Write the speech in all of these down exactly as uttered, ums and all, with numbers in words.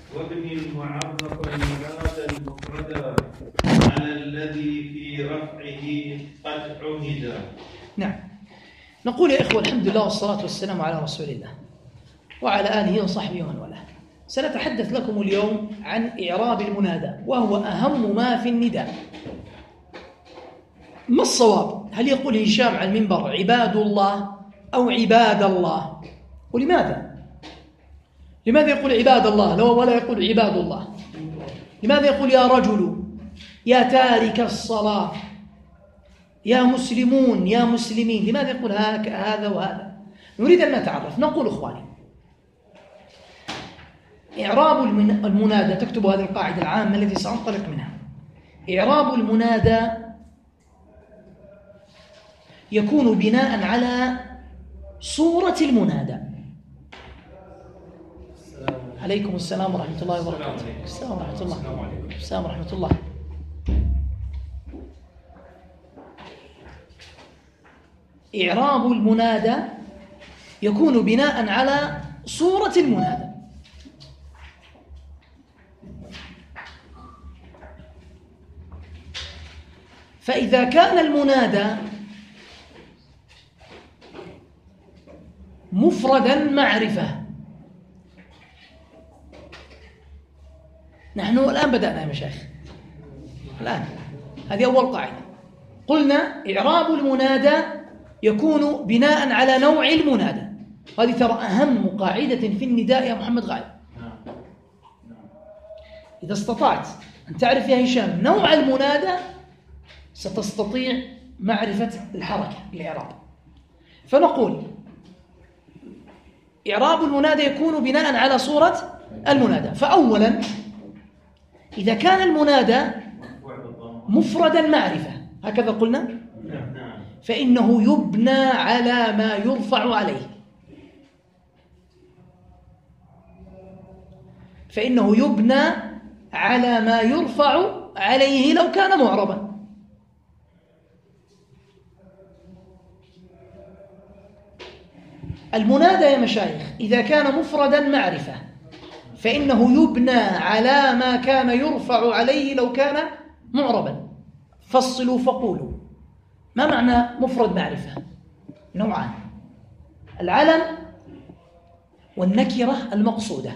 وابن المعرف المراد المفرد على الذي في رفعه قد عهد. نعم. نقول يا إخوة الحمد لله والصلاة والسلام على رسول الله وعلى آله وصحبه ومن والاه. سنتحدث لكم اليوم عن إعراب المنادى، وهو أهم ما في النداء. ما الصواب؟ هل يقول هشام على المنبر عباد الله أو عباد الله؟ ولماذا؟ لماذا يقول عباد الله لو ولا يقول عباد الله؟ لماذا يقول يا رجل، يا تارك الصلاة، يا مسلمون، يا مسلمين؟ لماذا يقول هذا وهذا؟ نريد أن نتعرف. نقول إخواني، إعراب المنادى، تكتب هذه القاعدة العامة التي سأنطلق منها. إعراب المنادى يكون بناء على صورة المنادى. عليكم السلام ورحمة الله وبركاته. السلام ورحمة الله. السلام ورحمة الله. إعراب المنادى يكون بناء على صورة المنادى. فإذا كان المنادى مفردا معرفة، نحن الآن بدأنا يا مشايخ، الآن هذه أول قاعدة. قلنا إعراب المنادى يكون بناء على نوع المنادى. هذه ترى أهم قاعدة في النداء يا محمد غالب. إذا استطعت أن تعرف يا هشام نوع المنادى ستستطيع معرفة الحركة، الإعراب. فنقول إعراب المنادى يكون بناء على صورة المنادى. فأولا، إذا كان المنادى مفردا معرفة هكذا قلنا، فإنه يبنى على ما يرفع عليه. فإنه يبنى على ما يرفع عليه لو كان معربا. المنادى يا مشايخ إذا كان مفردا معرفة فإنه يبنى على ما كان يرفع عليه لو كان معربا. فصلوا فقولوا، ما معنى مفرد معرفة؟ نوعان: العلم والنكرة المقصودة.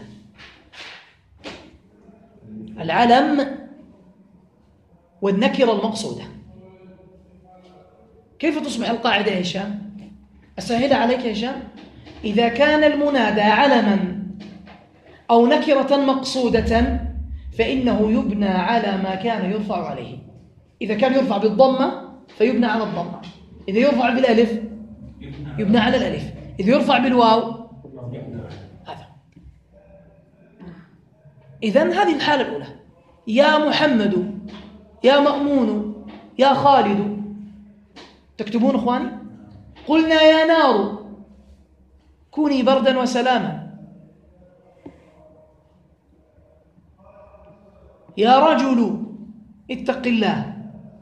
العلم والنكرة المقصودة. كيف تصبح القاعدة يا هشام؟ أسهل عليك يا هشام. إذا كان المنادى علما أو نكرة مقصودة فإنه يبنى على ما كان يرفع عليه. إذا كان يرفع بالضمة فيبنى على الضمة، إذا يرفع بالألف يبنى على الألف، إذا يرفع بالواو هذا. إذن هذه الحالة الأولى: يا محمد، يا مأمون، يا خالد. تكتبون إخواني؟ قلنا يا نار كوني بردا وسلاما، يا رجل اتق الله،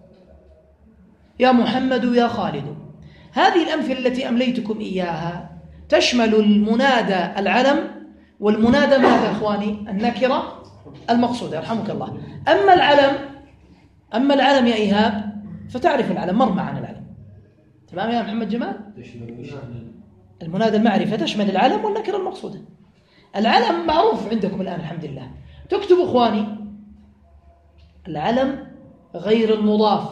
يا محمد، يا خالد. هذه الأمثلة التي أمليتكم إياها تشمل المنادى العلم والمنادى ماذا أخواني؟ النكرة المقصودة. يرحمك الله. أما العلم أما العلم يا إيهاب فتعرف العلم، مر معنا العلم. تمام يا محمد جمال؟ المنادى المعرفة تشمل العلم والنكرة المقصودة. العلم معروف عندكم الآن الحمد لله. تكتب إخواني العلم غير المضاف.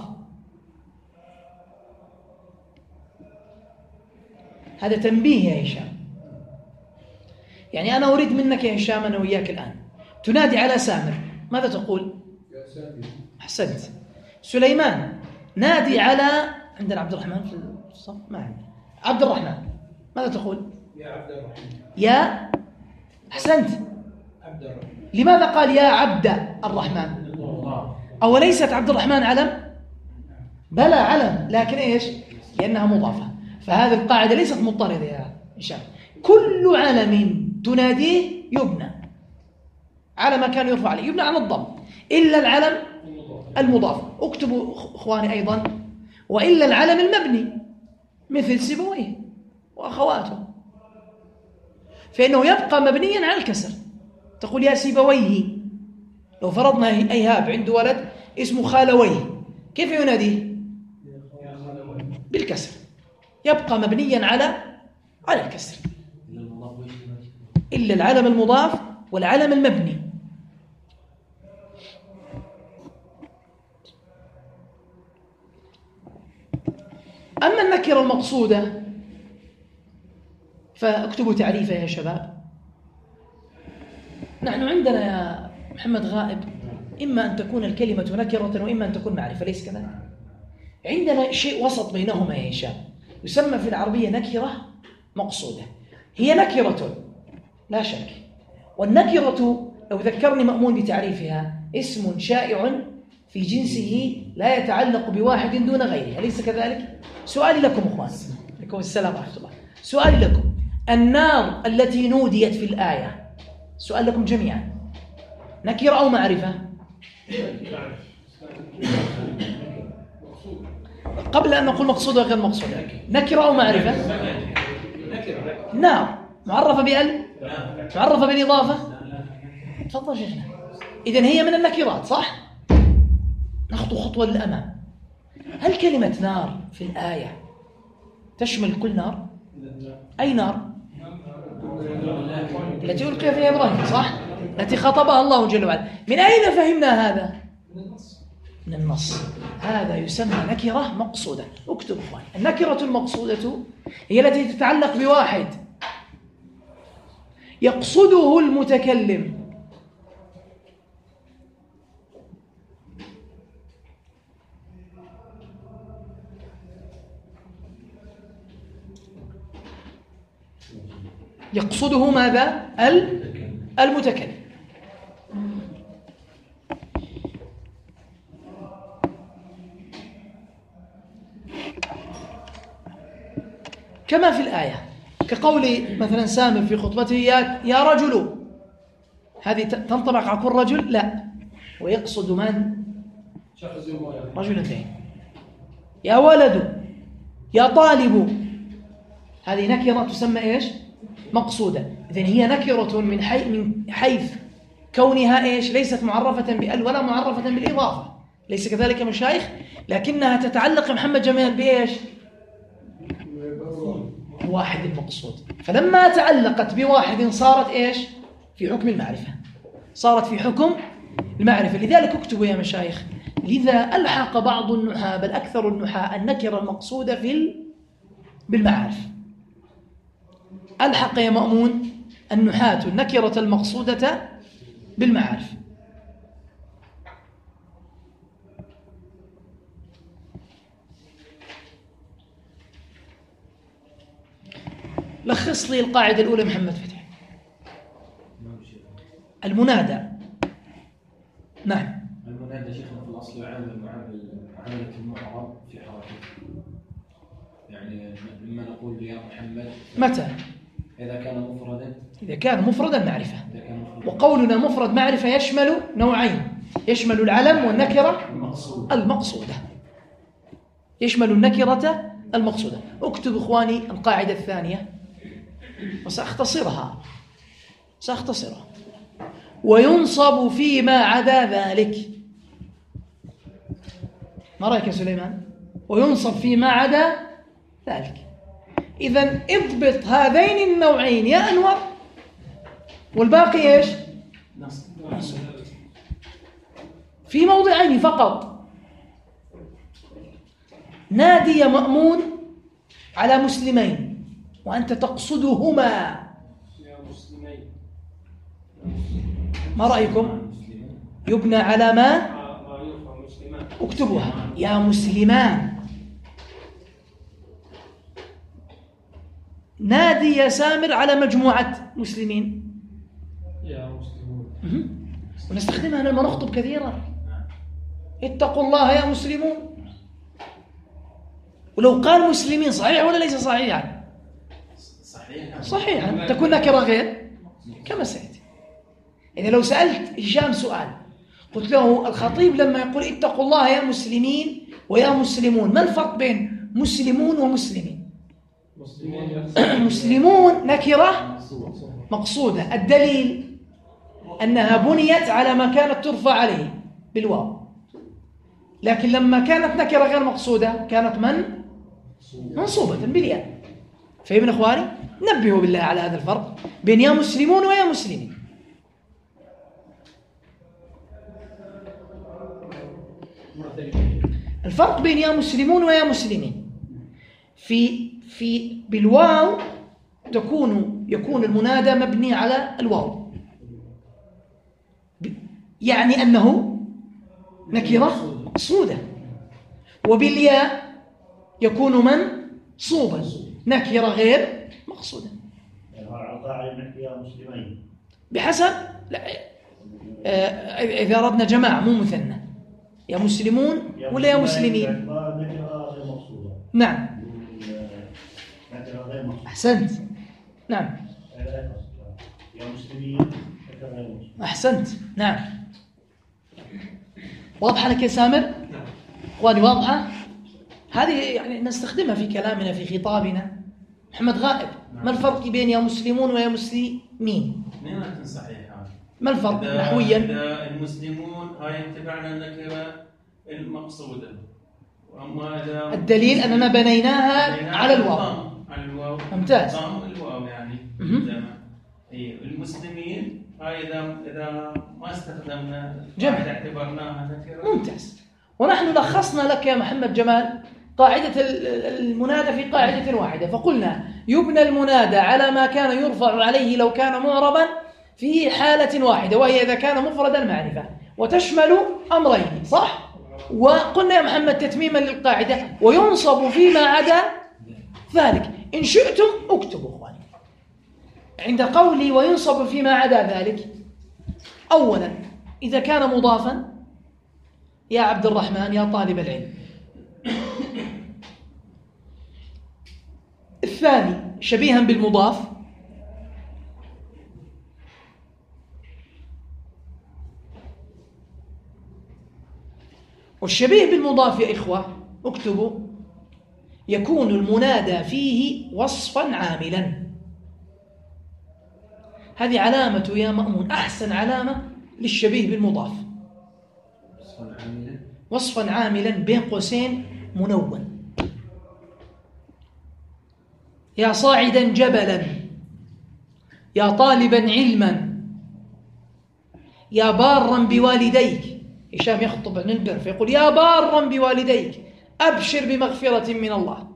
هذا تنبيه يا هشام. يعني أنا أريد منك يا هشام، أنا وياك الآن تنادي على سامر، ماذا تقول؟ يا سامر. أحسنت. سليمان، نادي على، عندنا عبد الرحمن في الصف؟ ما عندنا عبد الرحمن، ماذا تقول؟ يا عبد الرحمن. يا أحسنت. عبد الرحمن. لماذا قال يا عبد الرحمن؟ أو ليست عبد الرحمن علم؟ بلى علم، لكن إيش؟ لأنها مضافة. فهذه القاعدة ليست مضطردة يا هشام. كل علم تناديه يبنى على ما كان يرفع عليه، يبنى على الضم، إلا العلم المضاف. اكتبوا إخواني أيضا: وإلا العلم المبني مثل سيبويه وأخواته، فإنه يبقى مبنيا على الكسر. تقول يا سيبويه. لو فرضنا أيهاب عنده ولد اسمه خالويه، كيف يناديه؟ بالكسر، يبقى مبنيا على على الكسر إلا العلم المضاف والعلم المبني. أما النكرة المقصودة فاكتبوا تعريفها يا شباب. نحن عندنا يا محمد غائب إما أن تكون الكلمة نكرة وإما أن تكون معرفة، ليس كذلك؟ عندنا شيء وسط بينهما يا هشام يسمى في العربية نكرة مقصودة. هي نكرة لا شك، والنكرة لو ذكرني مأمون بتعريفها اسم شائع في جنسه لا يتعلق بواحد دون غيره، أليس كذلك؟ سؤالي لكم أخوان، لكم السلام ورحمة الله، سؤالي لكم، النار التي نوديت في الآية، سؤال لكم جميعا، نكرة أو معرفة؟ قبل أن نقول مقصودة غير مقصودة، نكرة أو معرفة؟ نار معرفة بأل؟ معرفة بالإضافة؟ تفضل شيخنا. إذن هي من النكرات صح؟ نخطو خطوة للأمام. هل كلمة نار في الآية تشمل كل نار؟ أي نار؟ التي ألقي فيها إبراهيم صح؟ التي خطبها الله جل وعلا. من أين فهمنا هذا؟ من النص. هذا يسمى نكرة مقصودة. اكتب اخوان، النكرة المقصودة هي التي تتعلق بواحد يقصده المتكلم يقصده ماذا؟ المتكلم. كما في الآية كقول مثلا سامر في خطبته يا, يا رجل، هذه تنطبق على كل رجل؟ لا، ويقصد من؟ رجلتين. يا ولد، يا طالب، هذه نكرة تسمى إيش؟ مقصودة. إذن هي نكرة من, حي... من حيث كونها إيش؟ ليست معرفة بأل ولا معرفة بالإضافة، ليس كذلك مشايخ، لكنها تتعلق محمد جميل بإيش؟ واحد المقصود. فلما تعلقت بواحد صارت إيش؟ في حكم المعرفة، صارت في حكم المعرفة. لذلك اكتبوا يا مشايخ، لذا ألحق بعض النحاة بل أكثر النحاة النكرة المقصودة في ال... بالمعارف. ألحق يا مأمون النحاة النكرة المقصودة بالمعارف. لخص لي القاعدة الأولى محمد فتحي. المنادى. نعم. المنادى شيخنا في الأصل يعامل معاملة المعرب في حركته. يعني لما نقول يا محمد متى؟ إذا كان مفردا. إذا كان مفردا معرفة. وقولنا مفرد معرفة يشمل نوعين، يشمل العلم والنكرة المقصودة. يشمل النكرة المقصودة. اكتب إخواني القاعدة الثانية وسأختصرها سأختصرها وينصب فيما عدا ذلك. ما رأيك يا سليمان؟ وينصب فيما عدا ذلك. إذن اضبط هذين النوعين يا أنور، والباقي إيش؟ نصب. في موضعين فقط. نادي يا مأمون على مسلمين وأنت تقصدهما، ما رأيكم؟ يبنى على ما؟ اكتبوها يا مسلمان. نادي يا سامر على مجموعة مسلمين يا مسلمون، ونستخدمها لما نخطب كثيرا. اتقوا الله يا مسلمون. ولو قال مسلمين صحيح ولا ليس صحيحا؟ صحيح صحيحا، تكون نكرة غير كما سيأتي. إذا لو سألت هشام سؤال قلت له الخطيب لما يقول اتقوا الله يا مسلمين ويا مسلمون، ما الفرق بين مسلمون ومسلمين؟ مسلمون نكرة مقصودة. الدليل أنها بنيت على ما كانت ترفع عليه بالواو، لكن لما كانت نكرة غير مقصودة كانت من؟ منصوبة بالياء. فهمنا إخواني؟ نبهوا بالله على هذا الفرق بين يا مسلمون ويا مسلمين. الفرق بين يا مسلمون ويا مسلمين في في بالواو تكون يكون المنادى مبني على الواو، يعني أنه نكرة مقصودة، وبالياء يكون منصوبا نكرة غير مقصودة. بحسب لا آه إذا أردنا جماعة مو مثنى، يا مسلمون ولا يا مسلمين؟ نعم أحسنت. نعم يا مسلمين أحسنت. نعم واضحة لك يا سامر؟ إخواني واضحة؟ هذه يعني نستخدمها في كلامنا في خطابنا. محمد غائب، ما الفرق بين يا مسلمون ويا مسلمين؟ نعم صحيح. ما الفرق نحويا؟ المسلمون هاي اتبعنا النكرة المقصودة، وأما إذا الدليل أننا بنيناها على الواو. على الواو. ممتاز. الواو يعني. إيه المسلمين هاي إذا إذا ما استخدمنا جميل اعتبرناها نكرة. ممتاز. ونحن لخصنا لك يا محمد جمال قاعدة المنادى في قاعدة واحدة، فقلنا يبنى المنادى على ما كان يرفع عليه لو كان معربا في حالة واحدة، وهي إذا كان مفرد المعرفة، وتشمل أمرين صح؟ وقلنا يا محمد تتميما للقاعدة وينصب فيما عدا ذلك. إن شئتم اكتبوا إخواني عند قولي وينصب فيما عدا ذلك. أولا إذا كان مضافا يا عبد الرحمن يا طالب العلم. الثاني شبيها بالمضاف. والشبيه بالمضاف يا إخوة اكتبوا يكون المنادى فيه وصفا عاملا. هذه علامة يا مأمون أحسن علامة للشبيه بالمضاف، وصفا عاملا بين قوسين منون. يا صاعدا جبلا، يا طالبا علما، يا بارا بوالديك. هشام يخطب عن البر فيقول يا بارا بوالديك أبشر بمغفرة من الله.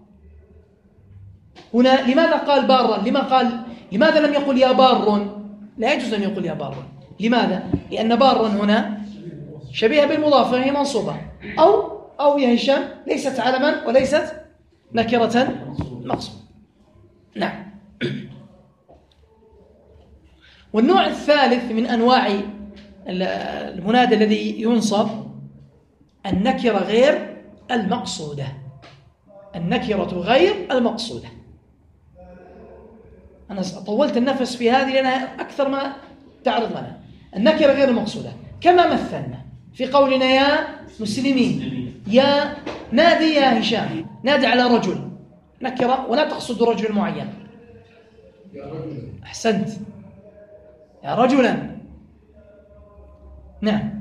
هنا لماذا قال بارا؟ لما قال لماذا لم يقل يا بار؟ لا يجوز أن يقول يا بار. لماذا؟ لأن بارا هنا شبيهة بالمضاف فهي منصوبة، أو أو يا هشام ليست علما وليست نكرة مقصودة. نعم. والنوع الثالث من أنواع المنادى الذي ينصب النكرة غير المقصودة. النكرة غير المقصودة. أنا طولت النفس في هذه لأنها أكثر ما تعرض لنا. النكرة غير المقصودة كما مثلنا في قولنا يا مسلمين، يا نادي يا هشام، نادي على رجل نكرة ولا تقصد رجل معين. يا رجل. أحسنت. يا رجلا. نعم.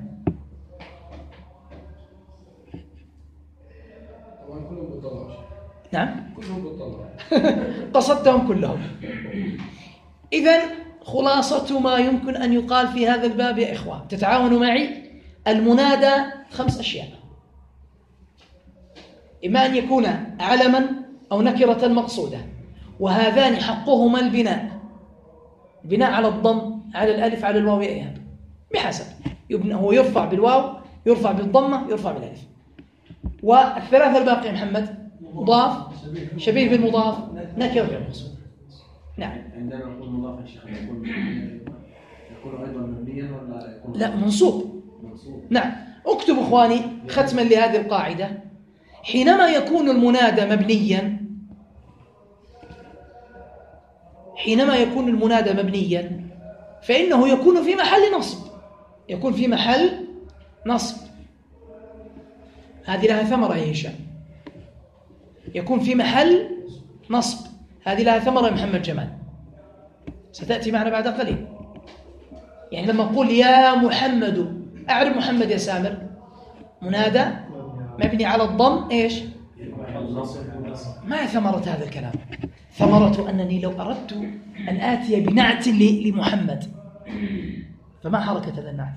طبعا كلهم بالطلع. نعم. كلهم بالطلع. قصدتهم كلهم. إذن خلاصة ما يمكن أن يقال في هذا الباب يا إخوة، تتعاونوا معي. المنادى خمس أشياء: إما أن يكون علما أو نكرة مقصودة، وهذان حقهما البناء، البناء على الضم، على الألف، على الواو يا إيهاب، بحسب يبنى. هو يرفع بالواو، يرفع بالضمة، يرفع بالألف. والثلاثة الباقية محمد مضاف، شبيه بالمضاف، نكرة غير مقصودة. نعم. عندما نقول مضاف الشيخ يكون يكون أيضا مبنيا ولا يكون لا منصوب؟ منصوب. نعم. اكتب إخواني ختما لهذه القاعدة: حينما يكون المنادى مبنيا حينما يكون المنادى مبنيا فإنه يكون في محل نصب، يكون في محل نصب. هذه لها ثمرة يا هشام، يكون في محل نصب، هذه لها ثمرة يا محمد جمال، ستأتي معنا بعد قليل. يعني لما أقول يا محمد، أعرف محمد يا سامر منادى مبني على الضم إيش؟ ما ثمرة هذا الكلام؟ ثمرة أنني لو أردت أن آتي بنعت لمحمد فما حركة هذا النعت؟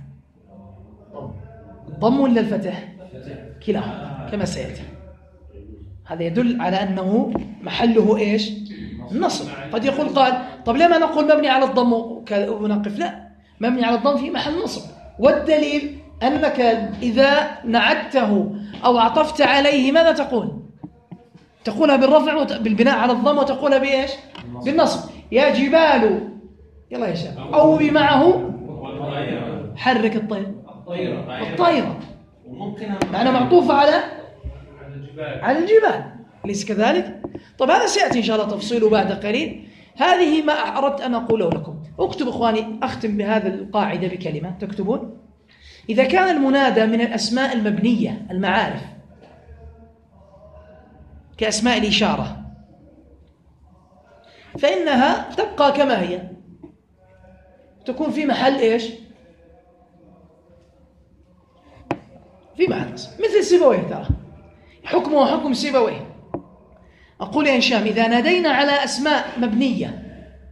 الضم ولا الفتح؟ كلاهما كما سيأتي. هذا يدل على أنه محله إيش؟ النصب. قد يقول قال طب لما نقول مبني على الضم ونقف؟ لا، مبني على الضم في محل نصب، والدليل أنك إذا نعته أو عطفت عليه ماذا تقول؟ تقولها بالرفع بالبناء على الضم، وتقولها بإيش؟ بالنصب. يا جبال، يلا يا شباب، أو بمعه حرك الطير، الطيرة معنى معطوفة على على الجبال، أليس كذلك؟ طب هذا سيأتي إن شاء الله تفصيله بعد قليل. هذه ما أردت أن أقوله لكم. اكتب إخواني، أختم بهذا القاعدة بكلمة تكتبون: إذا كان المنادى من الأسماء المبنية المعارف كأسماء الإشارة فإنها تبقى كما هي، تكون في محل إيش؟ في محل نصب، مثل سيبويه. ترى حكمه حكم سيبويه. أقول يا هشام إذا نادينا على أسماء مبنية،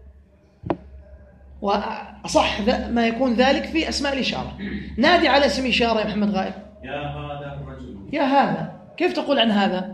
وأصح ما يكون ذلك في أسماء الإشارة، نادي على اسم إشارة يا محمد غائب، يا هذا الرجل، يا هذا، كيف تقول عن هذا؟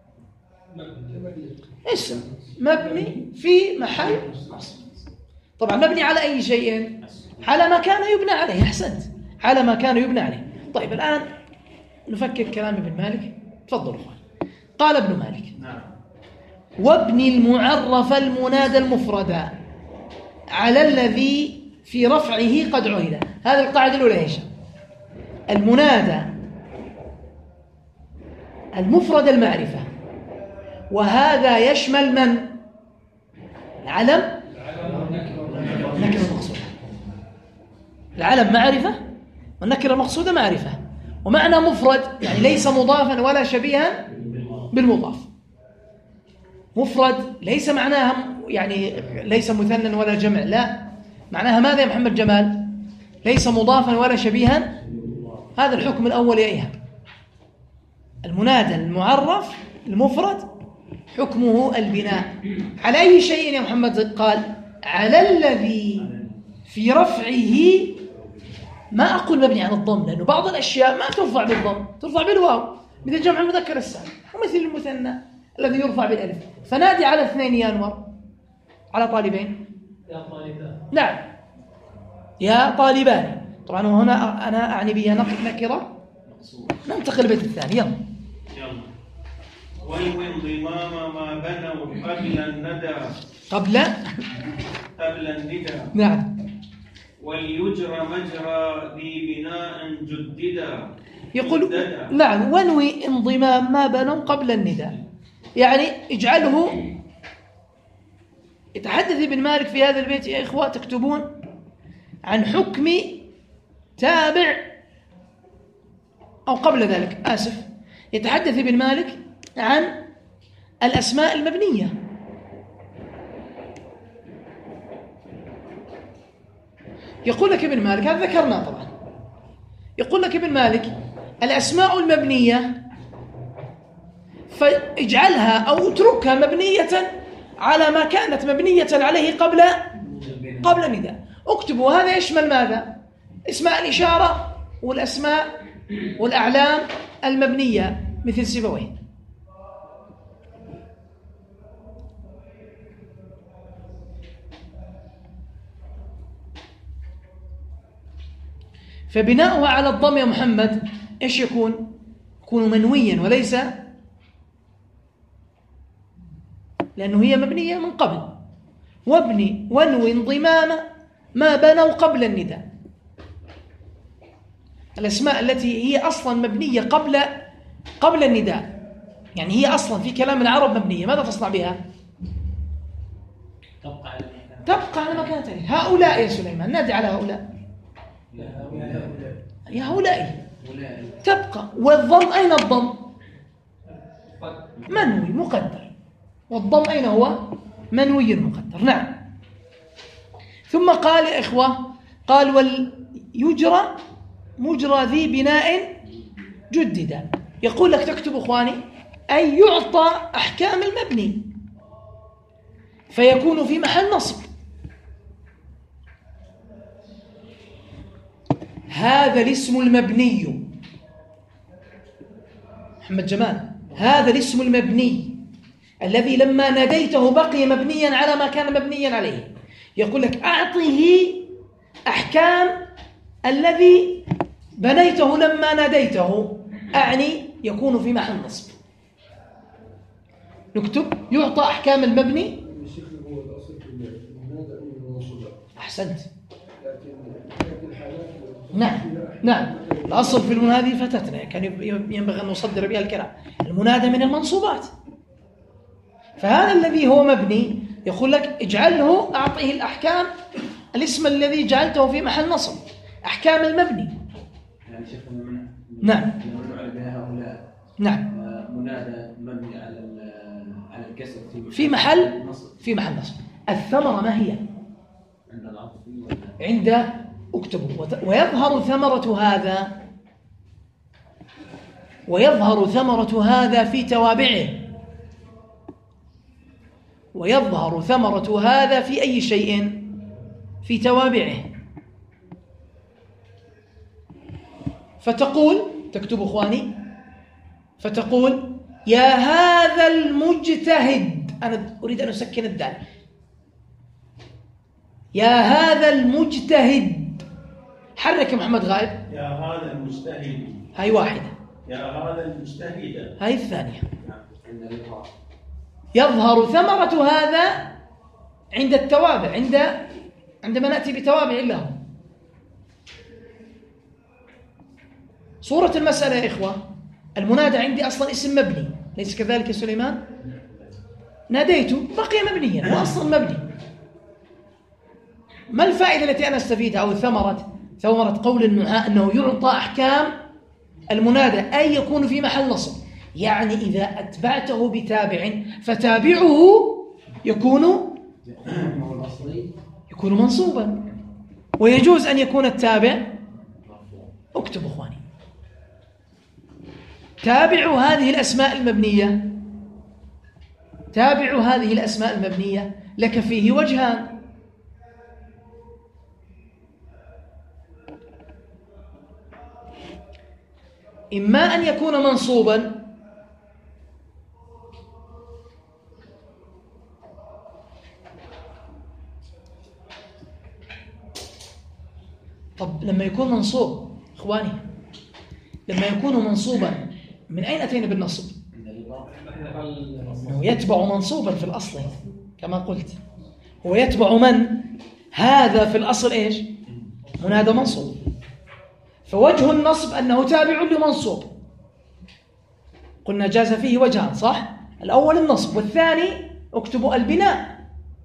اسم مبني في محل نصب. طبعا مبني على أي شيء؟ على ما كان يبنى عليه. أحسنت، على ما كان يبنى عليه. طيب الآن نفكر كلام ابن مالك. تفضلوا. قال ابن مالك: وابن المعرف المنادى المفرد على الذي في رفعه قد عهد. هذه القاعدة الأولى يا هشام. المنادى المفرد المعرفة، وهذا يشمل من؟ العلم، النكرة المقصودة. العلم معرفة والنكرة المقصودة معرفة. ومعنى مفرد يعني ليس مضافا ولا شبيها بالمضاف. مفرد ليس معناها يعني ليس مثنى ولا جمع، لا، معناها ماذا يا محمد جمال؟ ليس مضافا ولا شبيها. هذا الحكم الأول يا إيهاب. المنادى المعرف المفرد حكمه البناء على أي شيء يا محمد؟ قال على الذي في رفعه. ما أقول مبني على الضم، لأنه بعض الأشياء ما ترفع بالضم، ترفع بالواو، مثل جمع المذكر السالم، ومثل المثنى الذي يرفع بالألف. فنادي على اثنين يا أنور، على طالبين. يا طالبان. نعم، يا طالبان. طبعا هنا أنا أعني بها نكرة. ننتقل البيت الثاني. يلا يلا. والانضمام ما بنوا قبل الندى قبل قبل الندى. نعم. وليجرى مجرى ذي بناء جددا. يقول جددا. نعم، وانوي انضمام ما بنوا قبل النداء، يعني اجعله. يتحدث ابن مالك في هذا البيت يا إخوة، تكتبون عن حكم تابع، أو قبل ذلك آسف، يتحدث ابن مالك عن الأسماء المبنية. يقول لك ابن مالك، هذا ذكرناه طبعا، يقول لك ابن مالك الأسماء المبنية فاجعلها أو اتركها مبنية على ما كانت مبنية عليه قبل قبل النداء. اكتبوا هذا يشمل ماذا؟ اسماء الإشارة والأسماء والأعلام المبنية مثل سيبويه. فبناؤها على الضم يا محمد إيش يكون؟ يكون منويا وليس، لأنه هي مبنية من قبل. وابني وانوي انضمام ما بنوا قبل النداء. الأسماء التي هي أصلا مبنية قبل قبل النداء، يعني هي أصلا في كلام العرب مبنية، ماذا تصنع بها؟ تبقى على مكانتها. هؤلاء يا سليمان، نادي على هؤلاء. يا هؤلاء تبقى. والضم أين الضم؟ منوي مقدر. والضم أين هو؟ منوي مقدر. نعم. ثم قال يا إخوة قال واليجرى مجرى ذي بناء جدد. يقول لك تكتب إخواني أي يعطى أحكام المبني فيكون في محل نصب. هذا الاسم المبني محمد جمال، هذا الاسم المبني الذي لما ناديته بقي مبنيا على ما كان مبنيا عليه. يقول لك أعطه أحكام الذي بنيته لما ناديته، أعني يكون في محل نصب. نكتب يعطى أحكام المبني. هو الأصل في المنادى من المنصوبات. أحسنت. لكن الحالات نعم نعم الأصل في المنادى فتتنا، كان ينبغي أن نصدر بها الكلام. المنادى من المنصوبات، فهذا الذي هو مبني يقول لك اجعله أعطيه الأحكام الاسم الذي جعلته في محل نصب، أحكام المبني. يعني شيخ من نعم على بها هؤلاء نعم منادى مبني على على الكسر في محل نصب. في محل نصب. الثمرة ما هي؟ عند العطف عند اكتبوا. ويظهر ثمرة هذا ويظهر ثمرة هذا في توابعه. ويظهر ثمرة هذا في أي شيء؟ في توابعه. فتقول تكتب إخواني فتقول يا هذا المجتهد. أنا أريد أن أسكن الدال. يا هذا المجتهد. حرك محمد غائب. يا هذا المجتهد. هاي واحدة. يا هذا المجتهد. هاي الثانية. يظهر ثمرة هذا عند التوابع، عند عندما نأتي بتوابع له. صورة المسألة يا إخوة، المنادى عندي أصلا اسم مبني، ليس كذلك يا سليمان؟ ناديته بقي مبنيا وأصلا مبني. ما الفائدة التي أنا استفيدها أو ثمرة ثمرة قول النحاة أنه يعطى أحكام المنادى أي يكون في محل نصب؟ يعني إذا أتبعته بتابع فتابعه يكون يكون منصوبا، ويجوز أن يكون التابع. اكتب أخواني تابعوا هذه الأسماء المبنية. تابعوا هذه الأسماء المبنية لك فيه وجهان. إما أن يكون منصوبا طب لما يكون منصوب إخواني، لما يكون منصوبا من أين أتينا بالنصب؟ هو يتبع منصوبا في الأصل كما قلت. هو يتبع من؟ هذا في الأصل إيش؟ منادى منصوب. فوجه النصب أنه تابع لمنصوب. قلنا جاز فيه وجهان صح؟ الأول النصب، والثاني اكتبوا البناء.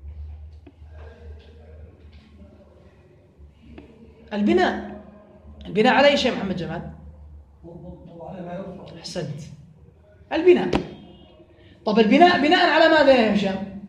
البناء البناء على أي شيء محمد جمال؟ أحسنت. البناء. طب البناء بناء على ماذا يا هشام؟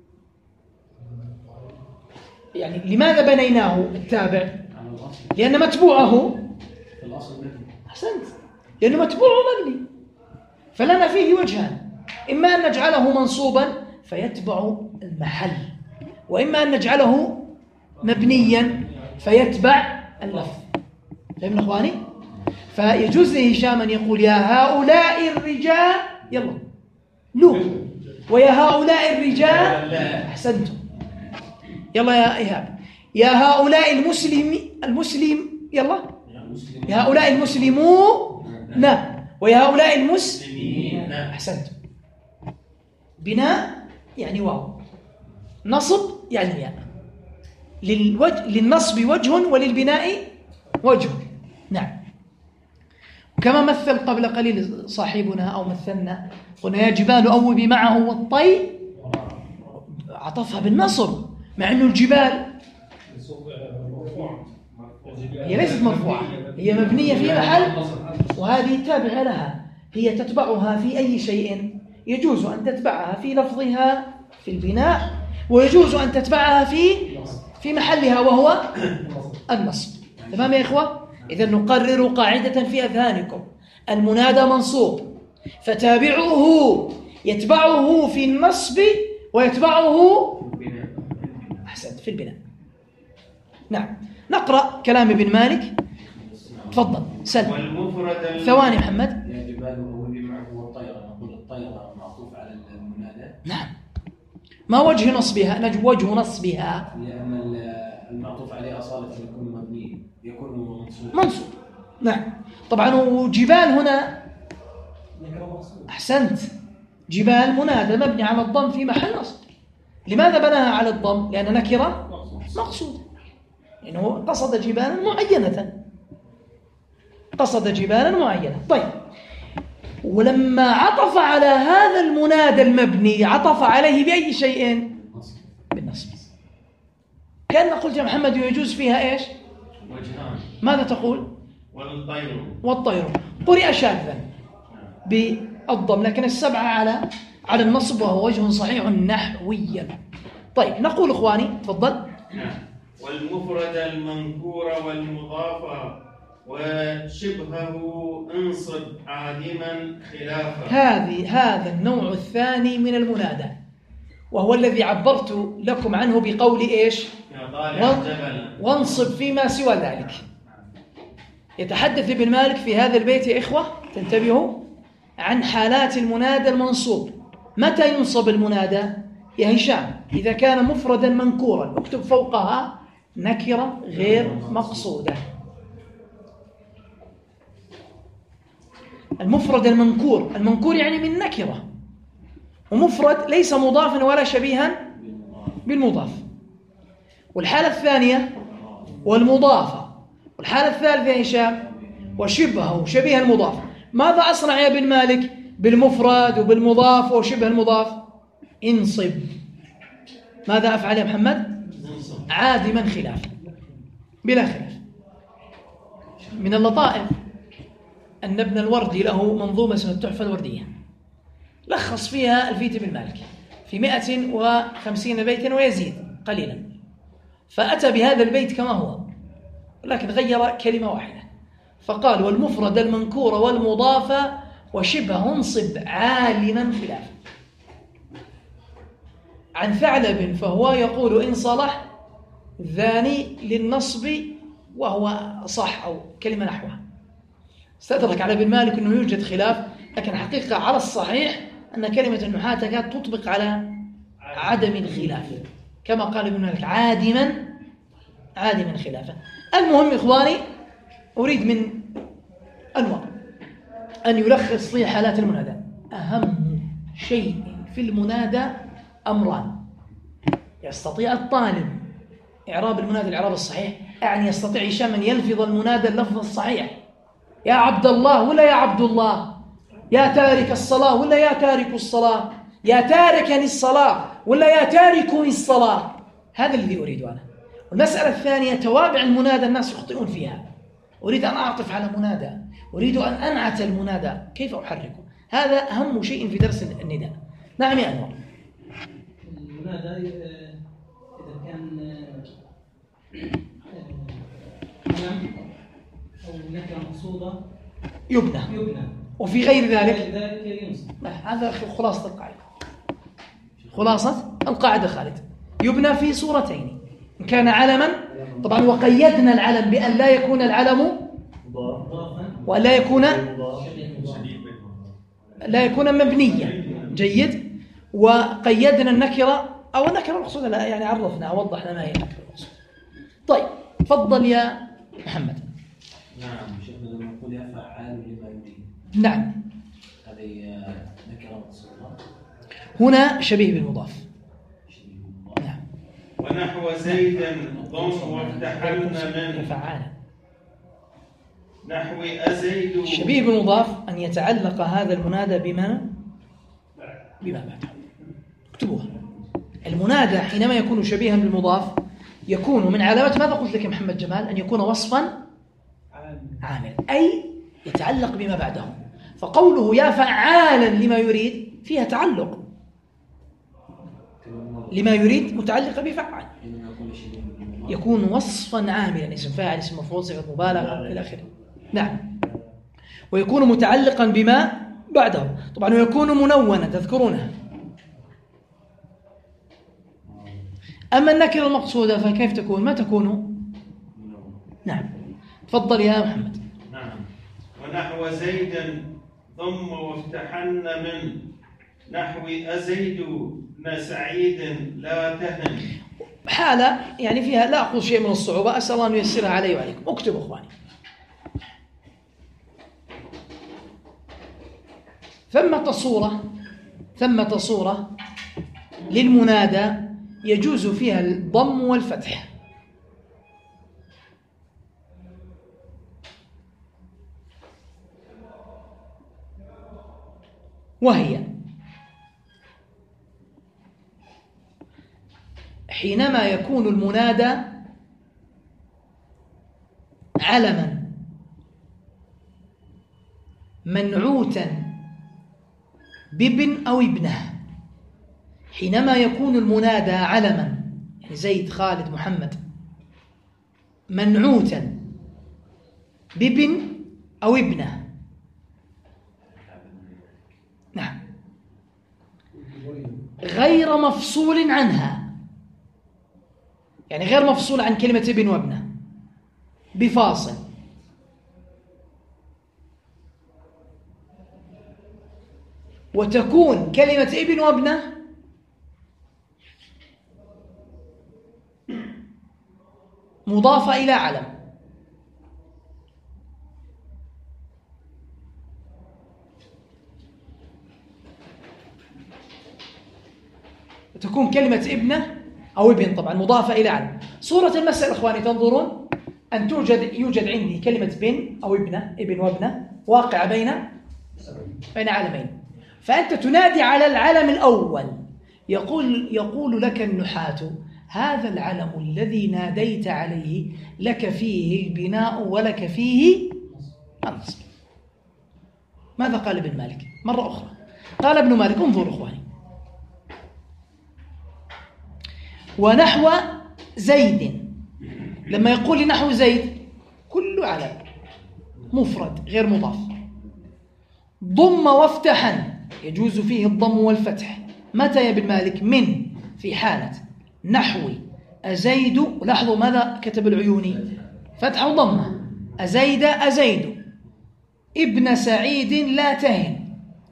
يعني لماذا بنيناه التابع؟ لأن متبوعه أحسنت، لأنه متبوعه مبني. فلنا فيه وجهان، إما أن نجعله منصوبا فيتبع المحل، وإما أن نجعله مبنيا فيتبع اللفظ. فهمنا أخواني؟ فيجوز لهشام أن يقول يا هؤلاء الرجال يلا لو، ويا هؤلاء الرجال أحسنتم يلا يا إيهاب، يا هؤلاء المسلم المسلم يلا، يا هؤلاء المسلمون نعم، ويا هؤلاء المسلمين أحسنتم. بناء يعني واو، نصب يعني ياء. للوجه للنصب وجه وللبناء وجه. نعم. كما مثل قبل قليل صاحبنا أو مثلنا قلنا يا جبال أوبي معه والطي، عطفها بالنصب مع أنه الجبال هي ليست مرفوعة، هي مبنية في محل، وهذه تابعة لها، هي تتبعها في أي شيء. يجوز أن تتبعها في لفظها في البناء، ويجوز أن تتبعها في في محلها وهو النصب. تمام يا إخوة؟ إذا نقرر قاعدة في أذهانكم: المنادى منصوب، فتابعه يتبعه في النصب ويتبعه أحسنت في البناء. نعم. نقرأ كلام ابن مالك. تفضل سلم. والمفرد ثواني محمد. يا جبال وهو معه والطيرة، نقول الطيرة معطوف على المنادى. نعم. ما وجه نصبها؟ نجم وجه نصبها لأن المعطوف عليه أصالة يكون مبني، يكون منصوب. منصوب. نعم. طبعا وجبال هنا أحسنت، جبال منادى مبني على الضم في محل نصب. لماذا بناها على الضم؟ لأن نكرة مقصودة، لأنه قصد جبالا معينة، قصد جبالا معينة. طيب، ولما عطف على هذا المنادى المبني عطف عليه بأي شيء؟ بالنصب. كأن قلت يا محمد يجوز فيها إيش؟ وجهان. ماذا تقول؟ والطير. والطير. قرئ شاذا بالضم، لكن السبعة على على النصب، وهو وجه صحيح نحويا. طيب نقول إخواني تفضل. والمفرد المنكور والمضاف وشبهه انصب عادما خلافا. هذه هذا النوع الثاني من المنادى، وهو الذي عبرت لكم عنه بقول إيش؟ وانصب فيما سوى ذلك. يتحدث ابن مالك في هذا البيت يا إخوة، تنتبهوا، عن حالات المنادى المنصوب. متى ينصب المنادى يا هشام؟ إذا كان مفردا منكورا، اكتب فوقها نكرة غير مقصودة. المفرد المنكور، المنكور يعني من نكرة، ومفرد ليس مضافا ولا شبيها بالمضاف. والحالة الثانية والمضافة. والحالة الثالثة يا هشام وشبهه شبيه المضاف. ماذا أصنع يا ابن مالك بالمفرد وبالمضاف وشبه المضاف؟ انصب. ماذا أفعل يا محمد؟ عادما خلاف، بلا خلاف. من اللطائف أن ابن الوردي له منظومة اسمها التحفة الوردية، لخص فيها ألفية ابن مالك في مئة وخمسين بيتا ويزيد قليلا، فأتى بهذا البيت كما هو، لكن غير كلمة واحدة، فقال: والمفرد المنكور والمضاف وشبه انصب عالما خلافا. عن ثعلب فهو يقول: إن صلح ذاني للنصب، وهو صح أو كلمة نحوها. استدرك على ابن مالك أنه يوجد خلاف، لكن حقيقة على الصحيح أن كلمة النحاة تكاد تطبق على عدم الخلاف، كما قال ابن مالك: عادما عادما خلافا. المهم إخواني، أريد من أنور أن يلخص لي حالات المنادى. أهم شيء في المنادى أمران: يستطيع الطالب إعراب المنادى الإعراب الصحيح، يعني يستطيع هشام أن يلفظ المنادى اللفظ الصحيح: يا عبد الله ولا يا عبد الله، يا تارك الصلاة ولا يا تارك الصلاة، يا تاركني الصلاة ولا يا تاركني الصلاة. هذا الذي أريد أنا. والمسألة الثانية توابع المنادى، الناس يخطئون فيها. أريد أن أعطف على منادى، أريد أن أنعت المنادى، كيف أحركه؟ هذا أهم شيء في درس النداء. نعم يا أنور. المنادى إذا كان علم أو نكرة مقصودة يبنى يبنى، وفي غير ذلك ذلك ينصب. هذا خلاصة القاعدة. خلاصة القاعدة خالد، يبنى في صورتين: إن كان علما، طبعا وقيدنا العلم بأن لا يكون العلم وأن لا يكون لا يكون مبنيا. جيد. وقيدنا النكرة أو النكرة المقصودة، لا يعني عرفنا وضحنا ما هي النكرة المقصودة. طيب تفضل يا محمد. نعم شيخنا، لما نقول يا فعال لما يريد، نعم، هذه نكرة مقصودة، هنا شبيه بالمضاف. نعم. ونحو زيد ضم وافتحلنا من فعالا. نحو أزيد. شبيه بالمضاف أن يتعلق هذا المنادى بما بما بعده. اكتبوها. المنادى حينما يكون شبيها بالمضاف يكون من علامات، ماذا قلت لك يا محمد جمال؟ أن يكون وصفا عامل، أي يتعلق بما بعده. فقوله يا فعالا لما يريد فيها تعلق، لما يريد متعلقة بفعل. يكون وصفا عاملا، اسم فاعل، اسم مفعول، صيغة مبالغة إلى آخره. نعم. ويكون متعلقا بما بعده طبعا، ويكون منونا تذكرونها. أما النكرة المقصودة فكيف تكون؟ ما تكون؟ نعم. تفضل يا محمد. نعم. ونحو زيد ضم وافتحن من نحو أزيد بن سعيد لا تهن. حالة يعني فيها لا أقول شيء من الصعوبة، أسأل الله أن ييسرها علي وعليكم. اكتبوا أخواني. ثمة صورة ثمة صورة للمنادى يجوز فيها الضم والفتح، وهي حينما يكون المنادى علما منعوتا بابن أو ابنه. حينما يكون المنادى علما، يعني زيد، خالد، محمد، منعوتا بابن أو ابنه. نعم. غير مفصول عنها، يعني غير مفصول عن كلمة ابن وابنه بفاصل. وتكون كلمة ابن وابنه مضافة إلى علم، وتكون كلمة ابنه أو ابن طبعا مضافة إلى علم. صورة المسألة إخواني تنظرون أن توجد يوجد عندي كلمة بن أو ابنه، ابن وابنه، واقعة بين بين علمين، فأنت تنادي على العلم الأول. يقول يقول لك النحاة: هذا العلم الذي ناديت عليه لك فيه البناء ولك فيه النصب. ماذا قال ابن مالك؟ مرة أخرى قال ابن مالك، انظروا إخواني: ونحو زيد. لما يقول لي نحو زيد كل علم مفرد غير مضاف. ضم وافتحا يجوز فيه الضم والفتح. متى يا ابن مالك؟ من في حالة نحو أزيد. لاحظوا ماذا كتب العيوني؟ فتح وضمة. أزيد أزيد ابن سعيد لا تهن.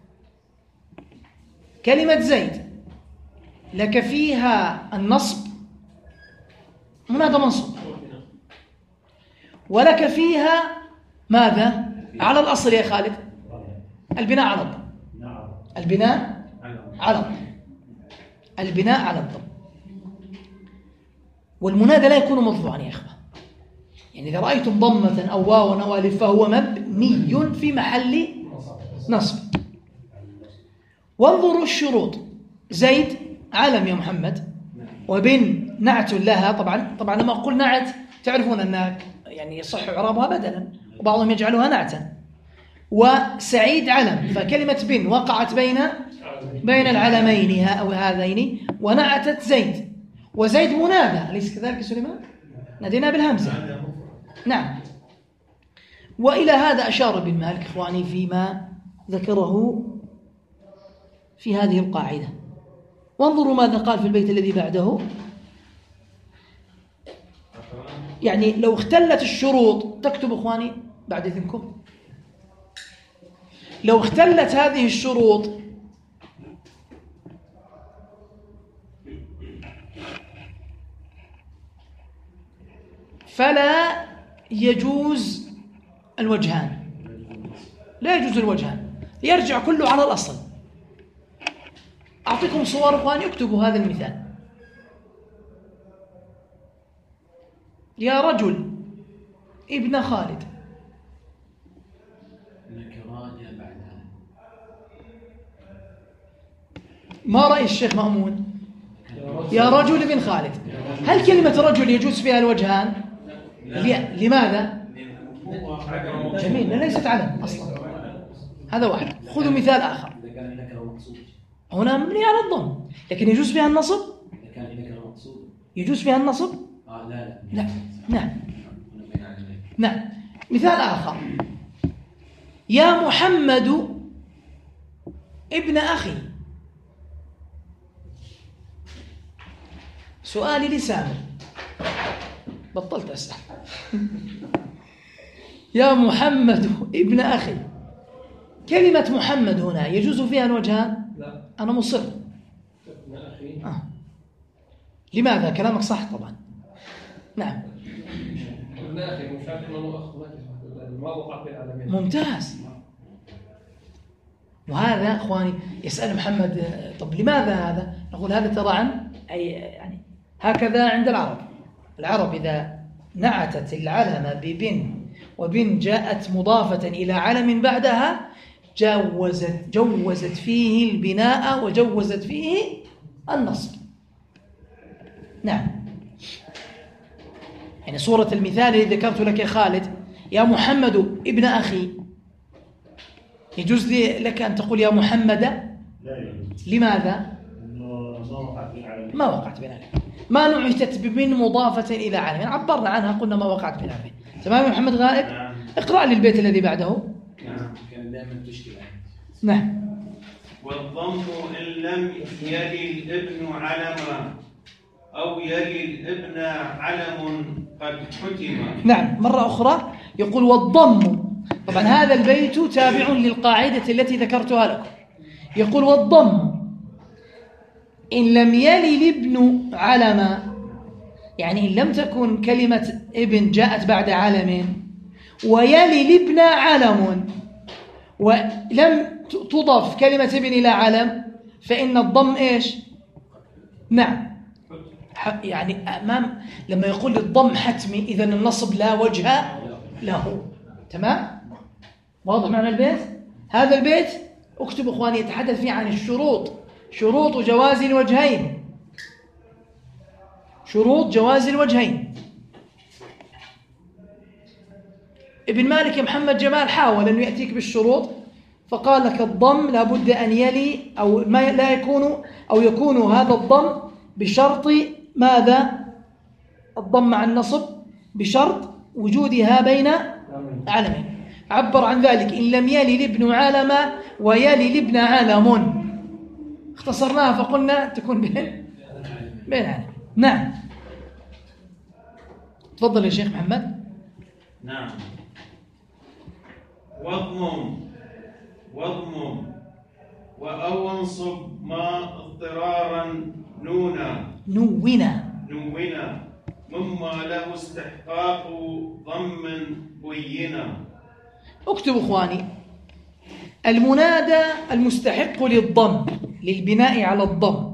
كلمة زيد لك فيها النصب، منادى منصوب، ولك فيها ماذا؟ على الأصل يا خالد البناء على الضم. البناء على الضم. البناء على الضم. والمنادى لا يكون مرفوعا يا إخوة، يعني إذا رأيتم ضمة أو واو أو ألف فهو مبني في محل نصب. وانظروا الشروط: زيد علم يا محمد، وبن نعت لها. طبعا طبعا لما أقول نعت تعرفون أنها يعني يصح إعرابها بدلا، وبعضهم يجعلها نعتا. وسعيد علم، فكلمة بن وقعت بين بين العلمين أو هذين، ونعتت زيد. وزيد منادى، أليس كذلك سليمان؟ نادينا بالهمزة. نعم. وإلى هذا أشار ابن مالك إخواني فيما ذكره في هذه القاعدة. وانظروا ماذا قال في البيت الذي بعده: يعني لو اختلت الشروط، تكتب إخواني بعد إذنكم، لو اختلت هذه الشروط فلا يجوز الوجهان. لا يجوز الوجهان، يرجع كله على الأصل. أعطيكم صور إخواني، اكتبوا هذا المثال: يا رجل ابن خالد. ما رأي الشيخ مأمون؟ يا رجل ابن خالد. هل كلمة رجل يجوز فيها الوجهان؟ لماذا؟ جميل، ليست علم أصلا. هذا واحد. خذوا مثال آخر. هنا مبني على الضم، لكن يجوز فيها النصب؟ يجوز فيها النصب؟ آه لا لا لا نعم بين علمين. نعم. مثال آخر: يا محمد ابن أخي. سؤالي لسامر، بطلت أسأل. يا محمد ابن أخي، كلمة محمد هنا يجوز فيها الوجهان؟ لا. أنا مصر. ابن أخي. آه. لماذا؟ كلامك صح طبعا. نعم. ابن أخي مشارك أنه أخ ما وقع في العالمين. ممتاز. وهذا أخواني يسأل محمد: طب لماذا هذا؟ نقول هذا ترى عن أي يعني هكذا عند العرب. العرب إذا نعتت العلم ببن وبن جاءت مضافة إلى علم بعدها جوزت جوزت فيه البناء وجوزت فيه النصب. نعم. يعني صورة المثال الذي ذكرت لك يا خالد: يا محمد ابن أخي، يجوز لي لك أن تقول يا محمد؟ لا يجوز. لماذا؟ ما وقعت بين علمين. ما وقعت بين علمين. ما نعتت بمن مضافة إلى علم، عبرنا عنها قلنا ما وقعت بين علمين. تمام يا محمد غائب؟ نعم. اقرأ لي البيت الذي بعده. نعم كان دائما تشكل علم. نعم. والضم إن لم يلي الابن علما أو يلي الابن علم قد حتم. نعم. مرة أخرى يقول والضم. طبعا هذا البيت تابع للقاعدة التي ذكرتها لكم. يقول والضم إن لم يلي الابن علما، يعني إن لم تكن كلمة ابن جاءت بعد علم ويلي الابن علم ولم تضف كلمة ابن إلى علم فإن الضم إيش؟ نعم. يعني أمام لما يقول الضم حتمي إذن النصب لا وجه له. تمام؟ واضح معنى البيت؟ هذا البيت اكتب اخواني يتحدث فيه عن الشروط، شروط جواز الوجهين، شروط جواز الوجهين. ابن مالك يا محمد جمال حاول أن يأتيك بالشروط فقال لك الضم لابد أن يلي أو ما لا يكون أو يكون هذا الضم بشرط ماذا؟ الضم مع النصب بشرط وجودها بين علمين. عبر عن ذلك: إن لم يلي الابن علم ويلي الابن علم. اختصرناها فقلنا تكون بين بين علم. نعم. تفضل يا شيخ محمد. نعم. واضمم واضمم وأو انصب ما اضطرارا نونا نونا نونا مما له استحقاق ضم بينا. اكتب اخواني المنادى المستحق للضم للبناء على الضم.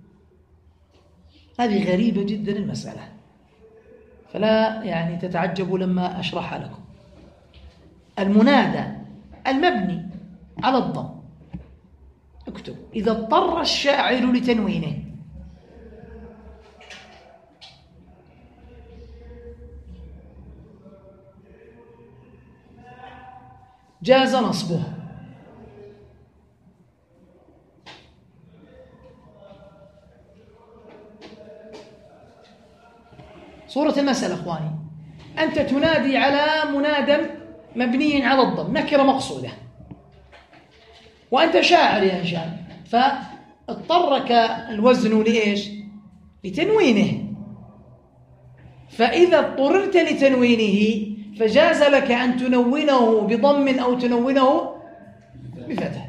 هذه غريبة جدا المسألة، فلا يعني تتعجبوا لما أشرحها لكم. المنادى المبني على الضم، اكتب إذا اضطر الشاعر لتنوينه جاز نصبه. صورة المسألة اخواني: أنت تنادي على منادى مبني على الضم نكرة مقصودة، وأنت شاعر يا هشام، فاضطرك الوزن لإيش؟ لتنوينه. فإذا اضطررت لتنوينه فجاز لك أن تنونه بضم أو تنونه بفتح.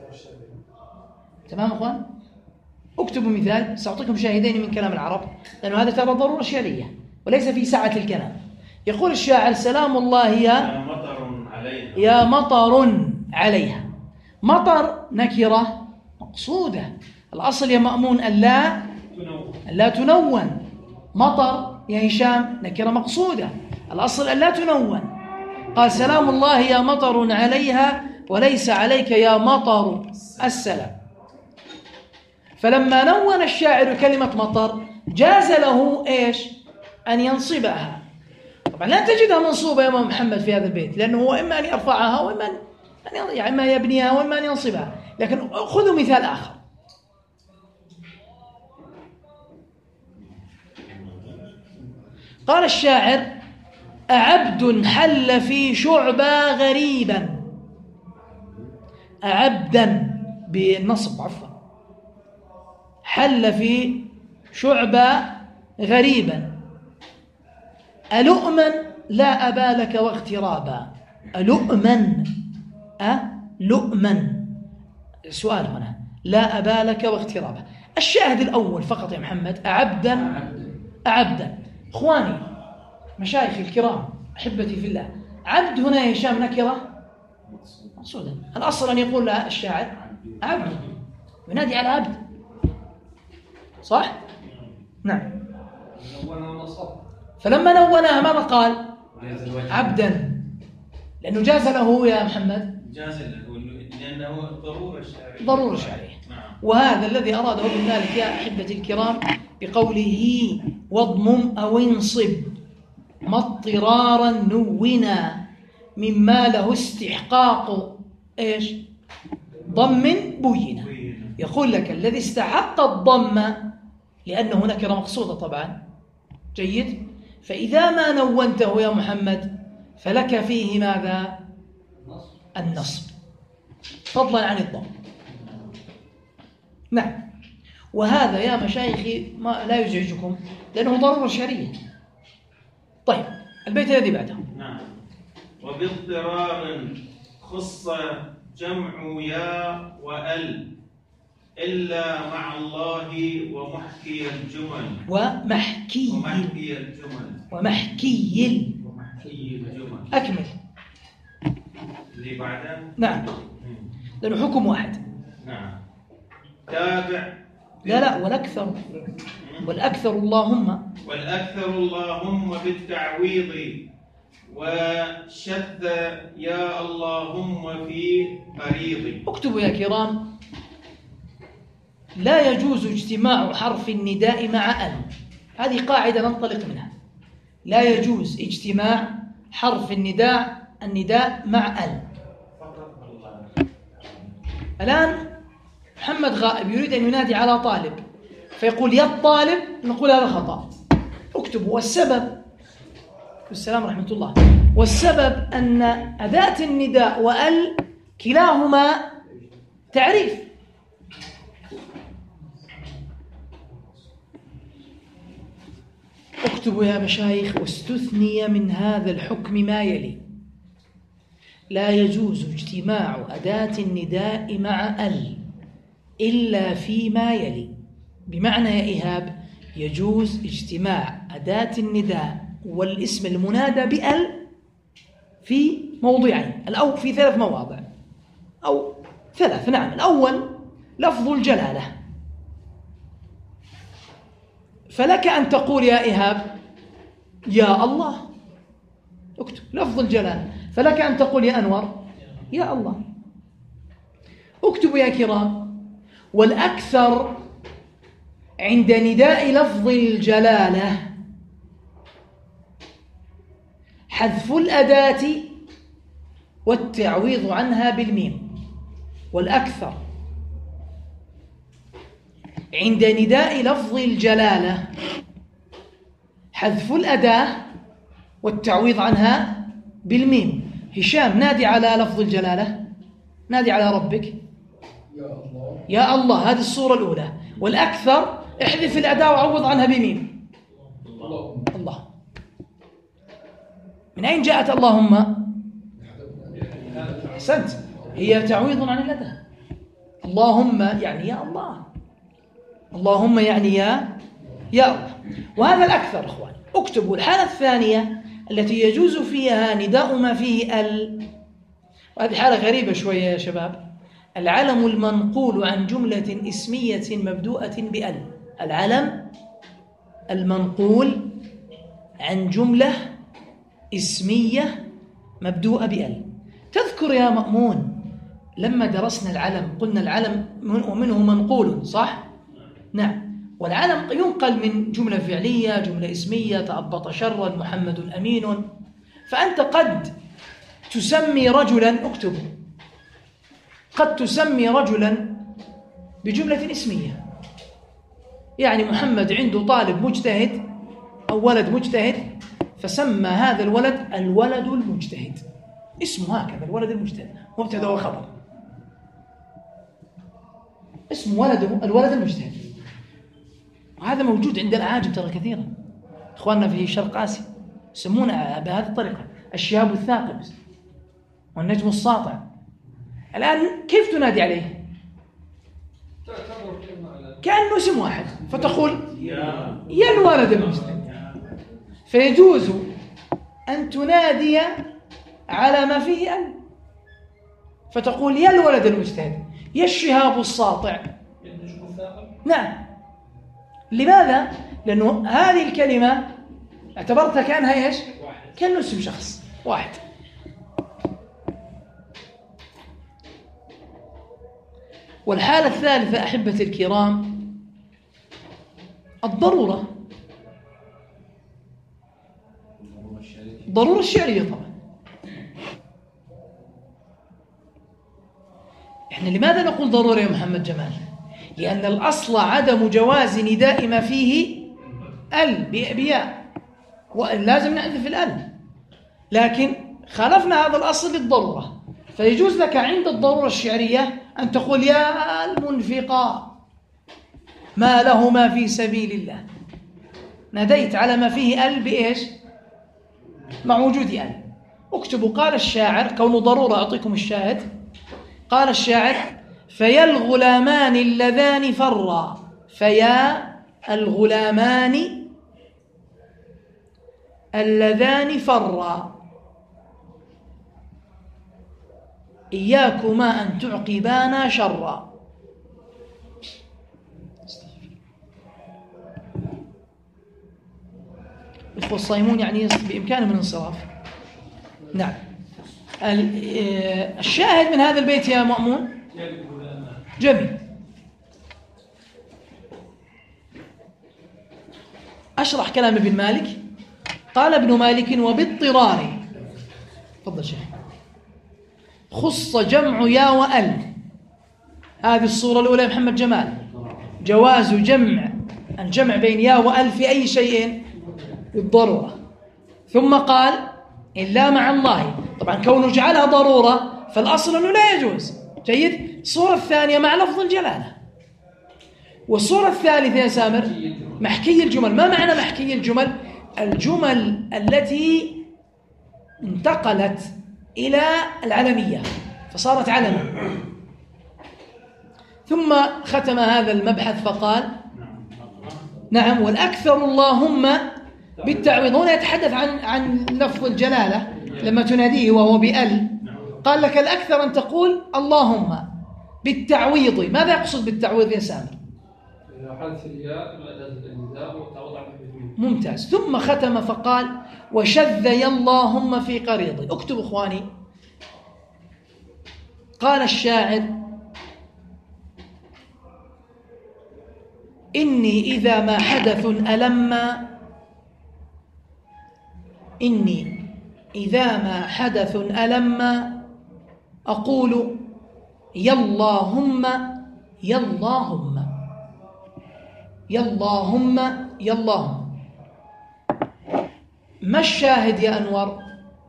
تمام أخوان؟ اكتبوا مثال، سأعطيكم شاهدين من كلام العرب لأنه هذا ترى ضرورة شعرية وليس في سعة الكلام. يقول الشاعر: سلام الله يا يا مطر عليها يا مطر عليها. مطر نكرة مقصودة، الأصل يا مأمون ألا ألا تنون. مطر يا هشام نكرة مقصودة، الأصل ألا تنون. قال: سلام الله يا مطر عليها وليس عليك يا مطر السلام. فلما نون الشاعر كلمة مطر جاز له إيش؟ أن ينصبها. طبعا لا تجدها منصوبة يا إمام محمد في هذا البيت، لأنه هو إما أن يرفعها وإما أن يعني إما يبنيها وإما أن ينصبها. لكن خذوا مثال آخر: قال الشاعر: أعبد حل في شعبة غريبا. أعبدا بالنصب عفوا، حل في شعبة غريبا، ألؤما لا أبا لك واغترابا. ألؤما ألؤما سؤال هنا، لا أبا لك واغترابا. الشاهد الأول فقط يا محمد، أعبدا أعبدا. إخواني مشايخي الكرام أحبتي في الله، عبد هنا يا هشام نكرة مقصودا، الأصل أن يقول لها الشاعر عبد، ينادي على عبد، صح؟ نعم. فلما نونها ماذا قال؟ عبدا، لأنه جاز له يا محمد، جاز له لأنه ضرورة شرعية. ضرورة شرعية. وهذا الذي أراده ابن مالك يا أحبتي الكرام بقوله واضمم أو انصب ما اضطرارا نونا مما له استحقاق ايش؟ ضم بينا. يقول لك الذي استحق الضم لأنه نكرة مقصودة طبعا، جيد، فإذا ما نونته يا محمد فلك فيه ماذا؟ النصب فضلا عن الضم. نعم. وهذا يا مشايخي ما لا يزعجكم لأنه ضرورة شرعية. طيب البيت الذي بعده. نعم. وباضطرار خص جمع يا وأل إلا مع الله ومحكي الجمل. ومحكي ومحكي الجمل. ومحكي ومحكي الجمل. أكمل. اللي بعده. نعم. لأنه حكم واحد. نعم. تابع. لا لا والأكثر والأكثر اللهم والأكثر اللهم بالتعويض وشذ يا اللهم في قريض. اكتبوا يا كرام: لا يجوز اجتماع حرف النداء مع أل. هذه قاعدة ننطلق منها. لا يجوز اجتماع حرف النداء النداء مع أل. الآن محمد غائب يريد أن ينادي على طالب فيقول يا الطالب، نقول هذا خطأ. اكتبوا. والسبب والسلام رحمة الله. والسبب أن أداة النداء وأل كلاهما تعريف. اكتبوا يا مشايخ: واستثني من هذا الحكم ما يلي: لا يجوز اجتماع أداة النداء مع أل إلا فيما يلي. بمعنى يا إيهاب يجوز اجتماع أداة النداء والاسم المنادى بأل في موضعين، أو في ثلاث مواضع أو ثلاث. نعم. الأول لفظ الجلالة، فلك أن تقول يا إيهاب يا الله، اكتب لفظ الجلالة. فلك أن تقول يا أنور يا الله. اكتبوا يا كرام: والأكثر عند نداء لفظ الجلالة حذف الأداة والتعويض عنها بالميم. والأكثر عند نداء لفظ الجلالة حذف الأداة والتعويض عنها بالميم. هشام نادي على لفظ الجلالة، نادي على ربك يا الله. يا الله، هذه الصورة الأولى. والأكثر احذف الأداة وعوض عنها بميم. الله. الله. من أين جاءت اللهم؟ أحسنت، هي تعويض عن الأداة. اللهم يعني يا الله، اللهم يعني يا يا الله. وهذا الأكثر إخوان. اكتبوا الحالة الثانية التي يجوز فيها نداء ما فيه ال، وهذه حالة غريبة شوية يا شباب: العلم المنقول عن جملة اسمية مبدوءة بأل. العلم المنقول عن جملة اسمية مبدوءة بأل. تذكر يا مأمون لما درسنا العلم قلنا العلم ومنه منقول، صح؟ نعم. والعلم ينقل من جملة فعلية، جملة اسمية: تأبط شرا محمد أمين. فأنت قد تسمي رجلا، اكتب، قد تسمي رجلا بجملة اسمية، يعني محمد عنده طالب مجتهد أو ولد مجتهد فسمى هذا الولد الولد المجتهد، اسمه هكذا الولد المجتهد، مبتدأ وخبر، اسمه ولد الولد المجتهد. وهذا موجود عند الأعاجم ترى كثيرا، إخواننا في شرق آسيا يسمونه بهذه الطريقة الشهاب الثاقب والنجم الساطع. الآن كيف تنادي عليه؟ كأنه اسم واحد، فتقول يا الولد المجتهد. فيجوز أن تنادي على ما فيه أن، فتقول يا الولد المجتهد، يا الشهاب الساطع. نعم. لماذا؟ لأنه هذه الكلمة اعتبرتها كأنها إيش؟ كأنه اسم شخص واحد. والحالة الثالثة أحبتي الكرام الضرورة، ضرورة الشعرية طبعا. إحنا لماذا نقول ضرورة يا محمد جمال؟ لأن الأصل عدم جواز نداء ما فيه ال بياء، ولازم نحذف الال، لكن خالفنا هذا الأصل للضرورة، فيجوز لك عند الضرورة الشعرية أن تقول يا المنفقا ما لهما في سبيل الله. ناديت على ما فيه ال بإيش؟ مع وجود ال. اكتبوا قال الشاعر، كون ضرورة أعطيكم الشاهد. قال الشاعر فيا الغلامان اللذان فرا، فيا الغلامان اللذان فرا إياكما أن تعقبانا شرا. الإخوة الصائمون يعني بإمكانهم الانصراف. نعم. الشاهد من هذا البيت يا مأمون جميل. أشرح كلام ابن مالك. قال ابن مالك وباضطرار، تفضل شيخ، خص جمع يا وأل. هذه الصورة الأولى يا محمد جمال، جواز جمع الجمع بين يا وأل في أي شيء بالضرورة. ثم قال إلا مع الله، طبعا كونه جعلها ضرورة فالأصل أنه لا يجوز. جيد. الصورة الثانية مع لفظ الجلالة. والصورة الثالثة يا سامر محكي الجمل. ما معنى محكي الجمل؟ الجمل التي انتقلت إلى العلمية فصارت علما. ثم ختم هذا المبحث فقال نعم والأكثر اللهم بالتعويض. هنا يتحدث عن عن لفظ الجلالة لما تناديه وهو بأل. قال لك الأكثر أن تقول اللهم بالتعويض. ماذا يقصد بالتعويض يا سامر؟ حذف الياء النداء والتعويض عن التجويد. ممتاز. ثم ختم فقال وشذي اللهم في قريضي. اكتبوا اخواني. قال الشاعر إني إذا ما حدث ألما إني إذا ما حدث ألما أقول ياللهم ياللهم ياللهم ياللهم. ما الشاهد يا أنور؟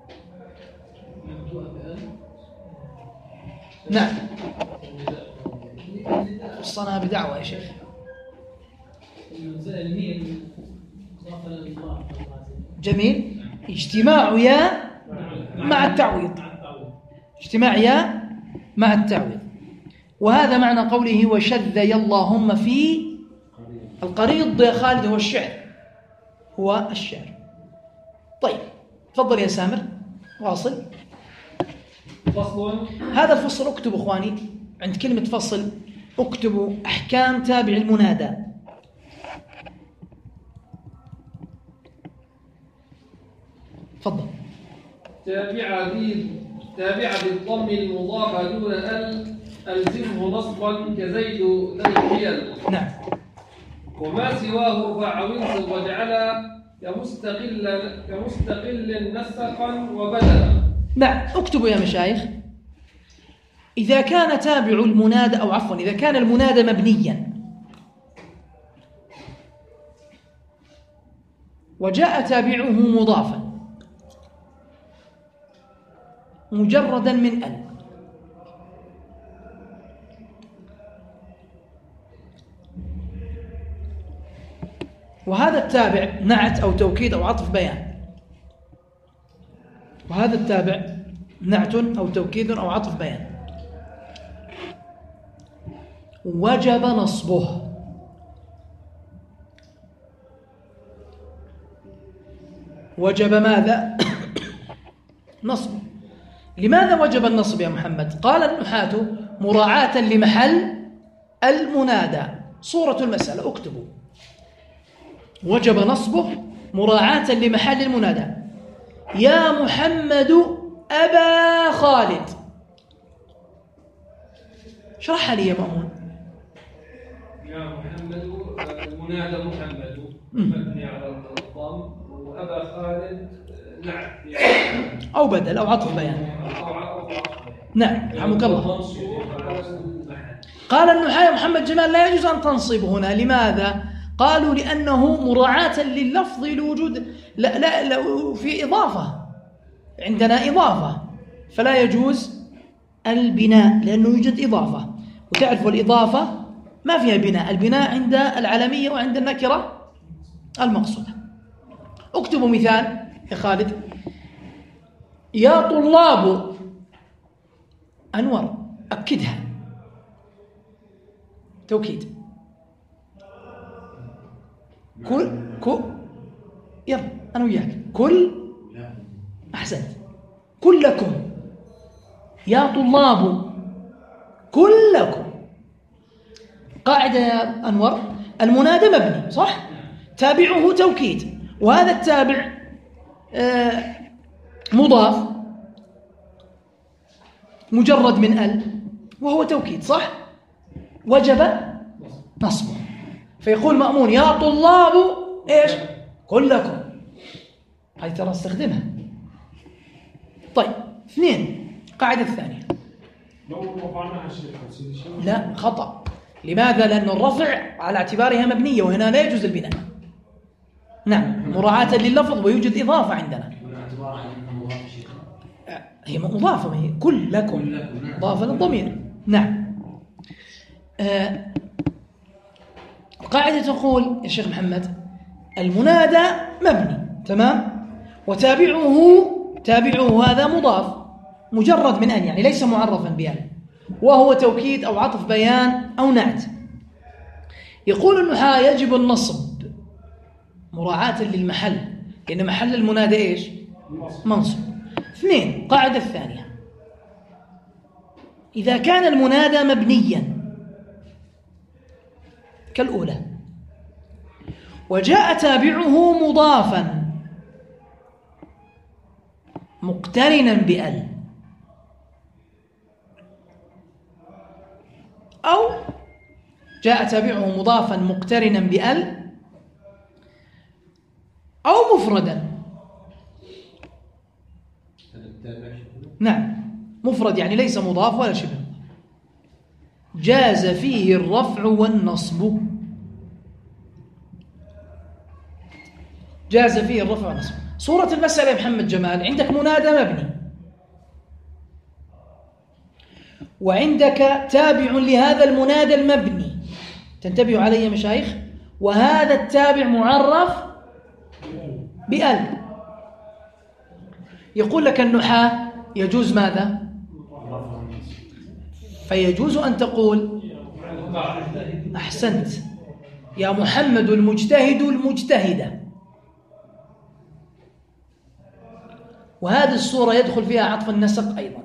نعم خصنا بدعوة يا شيخ. جميل. اجتماع يا مع التعويض، اجتماع يا مع التعويض. وهذا معنى قوله وشذي اللهم في القريض. يا خالد هو الشعر، هو الشعر. طيب تفضل يا سامر واصل. فصل. هذا الفصل اكتبوا اخواني عند كلمة فصل اكتبوا أحكام تابع المنادى. تفضل. تابعة ذي تابعة بالضم المضافة دون ال ألزمه نصبا كزيد ذي الحيل. نعم. وما سواه رفع وانصب واجعل كمستقل كمستقل نسقا وبدلا. نعم. اكتبوا يا مشايخ إذا كان تابع المنادى أو عفوا إذا كان المنادى مبنيا وجاء تابعه مضافا مجردا من أن، وهذا التابع نعت أو توكيد أو عطف بيان، وهذا التابع نعت أو توكيد أو عطف بيان، وجب نصبه. وجب ماذا؟ نصبه. لماذا وجب النصب يا محمد؟ قال النحاة مراعاة لمحل المنادى. صورة المسألة اكتبوا وجب نصبه مراعاة لمحل المنادى. يا محمد أبا خالد. اشرحها لي يا مأمون. يا محمد المنادى محمد مبني على الضم، وأبا خالد نعم أو بدل أو عطف بيان. نعم رحمك الله. قال النحاة يا محمد جمال لا يجوز أن تنصب هنا. لماذا؟ قالوا لأنه مراعاة لللفظ لوجود لا لا لا في إضافة، عندنا إضافة فلا يجوز البناء لأنه يوجد إضافة، وتعرفوا الإضافة ما فيها بناء، البناء عند العلمية وعند النكرة المقصودة. اكتبوا مثال يا خالد. يا طلاب أنور، أكدها توكيد. كل كل يلا أنا وياك. كل أحسنت. كلكم يا طلاب كلكم. قاعدة يا أنور، المنادى مبني صح؟ تابعه توكيد، وهذا التابع آه مضاف مجرد من ال وهو توكيد صح؟ وجب نصبه. فيقول مأمون يا طلاب ايش؟ كلكم. هذه ترى استخدمها. طيب اثنين، قاعدة الثانية. لو رفعناها الشيخ لا خطأ. لماذا؟ لأن الرفع على اعتبارها مبنية وهنا لا يجوز البناء. نعم مراعاة لللفظ ويوجد إضافة عندنا. هي مضافة، هي كلكم مضافة للضمير. نعم. آه القاعدة تقول يا شيخ محمد المنادى مبني تمام، وتابعه تابعه هذا مضاف مجرد من أن، يعني ليس معرفا بأن، وهو توكيد أو عطف بيان أو نعت. يقول النحاة يجب النصب مراعاة للمحل، لأن محل المنادى إيش؟ منصب. اثنين، قاعدة الثانية. إذا كان المنادى مبنيا كالأولى وجاء تابعه مضافا مقترنا بأل، أو جاء تابعه مضافا مقترنا بأل أو مفردا. نعم مفرد يعني ليس مضاف ولا شبه، جاز فيه الرفع والنصب. جاز فيه الرفع والنصب. صورة المسألة يا محمد جمال، عندك منادى مبني وعندك تابع لهذا المنادى المبني، تنتبهوا علي يا مشايخ، وهذا التابع معرف بأل. يقول لك النحاة يجوز ماذا؟ فيجوز أن تقول أحسنت يا محمد المجتهد المجتهدة، وهذه الصورة يدخل فيها عطف النسق أيضا.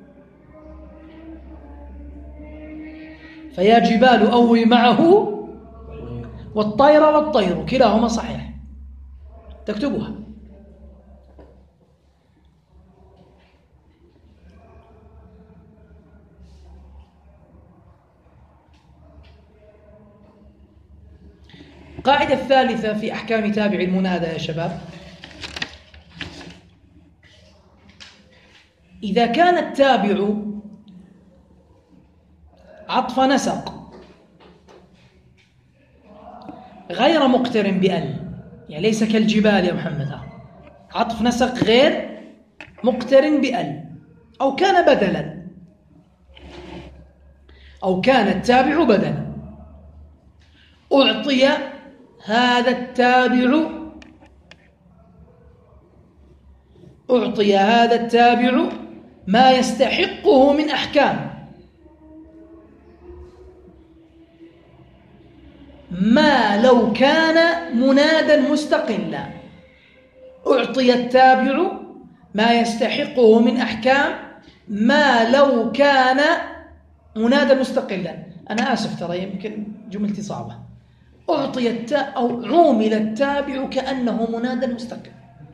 فيا جبال أوي معه والطير والطير، كلاهما صحيح. تكتبها. القاعدة الثالثة في أحكام تابع المنادى يا شباب، إذا كان التابع عطف نسق غير مقترن بأل، يعني ليس كالجبال يا محمد. عطف نسق غير مقترن بأل، أو كان بدلا، أو كان التابع بدلا. أعطي هذا التابع أعطي هذا التابع ما يستحقه من أحكام، ما لو كان منادا مستقلا. أعطي التابع ما يستحقه من أحكام ما لو كان منادا مستقلا. أنا آسف ترى يمكن جملتي صعبة. أعطي التا أو عومل التابع كأنه منادا مستقل.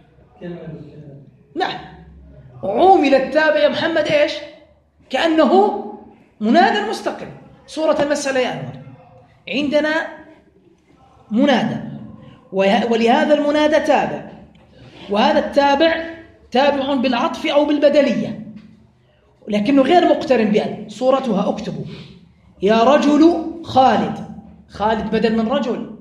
نعم، عومل التابع يا محمد إيش؟ كأنه منادا مستقل. صورة المسألة يا أنور، عندنا منادى ولهذا المنادى تابع، وهذا التابع تابع بالعطف أو بالبدلية لكنه غير مقترن بأل. صورتها اكتبوا: يا رجل خالد. خالد بدل من رجل.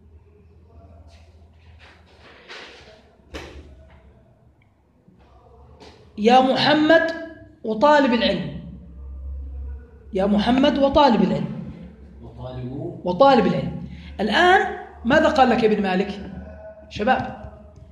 يا محمد وطالب العلم. يا محمد وطالب العلم. وطالب العلم. الآن ماذا قال لك ابن مالك شباب؟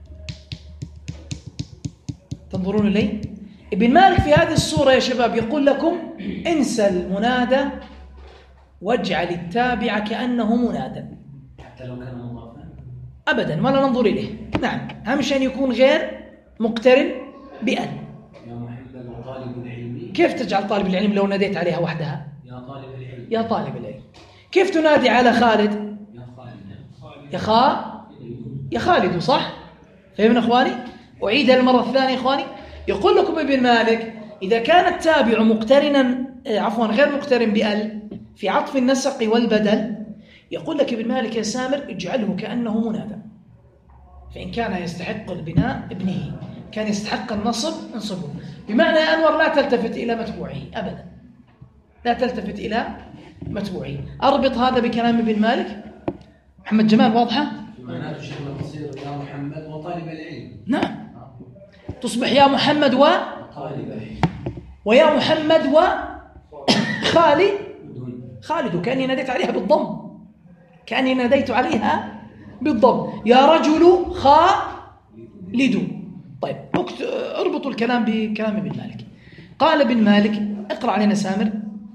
تنظرون إلي؟ ابن مالك في هذه الصورة يا شباب يقول لكم انسى المنادى واجعل التابع كأنه منادى، حتى لو كان مضافا أبدا ولا ننظر إليه. نعم، أهم شيء أن يكون غير مقترن بأن. يا محمد وطالب العلم. كيف تجعل طالب العلم لو ناديت عليها وحدها؟ يا طالب العلم. يا طالب العلم. كيف تنادي على خالد؟ يا خالد. يا خا يا خالد، صح؟ فهمنا إخواني؟ أعيدها المرة الثانية إخواني. يقول لكم ابن مالك إذا كان التابع مقترنا عفوا غير مقترن بأل في عطف النسق والبدل، يقول لك ابن مالك يا سامر اجعله كأنه منادى، فإن كان يستحق البناء ابنه، كان يستحق النصب انصبه. بمعنى يا أنور لا تلتفت إلى متبوعه أبدا، لا تلتفت إلى متبوعه. أربط هذا بكلام ابن مالك. محمد جمال واضحة؟ معناته شيخنا تصير يا محمد وطالب العلم. نعم، تصبح يا محمد و طالب العلم، ويا محمد و خالد خالد، كأني ناديت عليها بالضم، كأني ناديت عليها بالضم. يا رجل خالد. طيب اربطوا الكلام بكلام ابن مالك. قال ابن مالك، اقرأ علينا سامر.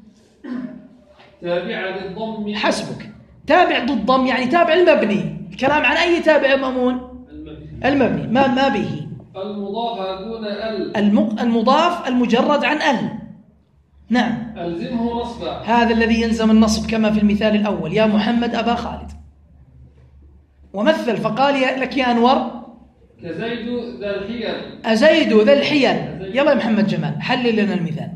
تابع للضم. حسبك. تابع ضد يعني تابع المبني. الكلام عن أي تابع مأمون؟ المبني. المبني ما ما به المضاف دون ال. المضاف المجرد عن ال. نعم. ألزمه نصبا. هذا الذي يلزم النصب كما في المثال الأول: يا محمد أبا خالد. ومثل فقال لك يا أنور: كزيد ذا الحيل. أزيد ذا الحيل. يلا يا محمد جمال حلل لنا المثال.